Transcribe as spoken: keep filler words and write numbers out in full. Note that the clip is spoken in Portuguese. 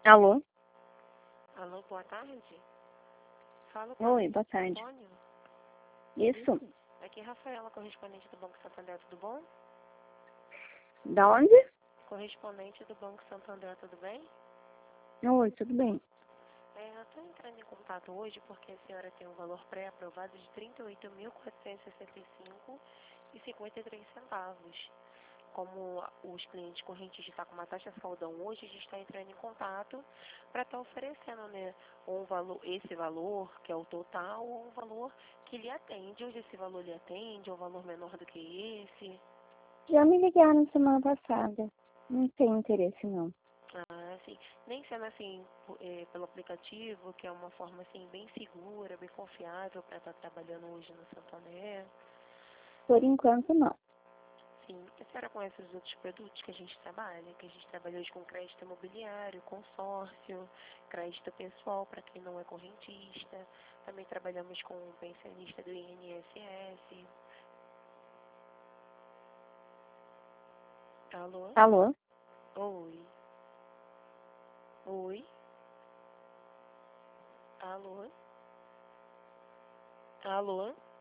Alô? Alô, boa tarde. Fala com Oi, o boa tarde. Antônio. Isso? Aqui é Rafaela, correspondente do Banco Santander, tudo bom? Da onde? Correspondente do Banco Santander, tudo bem? Oi, tudo bem. É, eu estou entrando em contato hoje porque a senhora tem um valor pré-aprovado de trinta e oito mil, quatrocentos e sessenta e cinco reais e cinquenta e três centavos. Como os clientes correntes estão com uma taxa saldão hoje, a gente está entrando em contato para estar oferecendo, né, um valor, esse valor, que é o total, ou um valor que lhe atende. Hoje esse valor lhe atende, ou um valor menor do que esse. Já me ligaram semana passada. Não tenho interesse, não. Ah, assim, nem sendo assim é, pelo aplicativo, que é uma forma assim bem segura, bem confiável para estar trabalhando hoje no Santander. Por enquanto, não. Sim, a senhora conhece os outros produtos que a gente trabalha, que a gente trabalha hoje com crédito imobiliário, consórcio, crédito pessoal para quem não é correntista. Também trabalhamos com o pensionista do I N S S. Alô? Alô? Oi. Oi. Alô? Alô?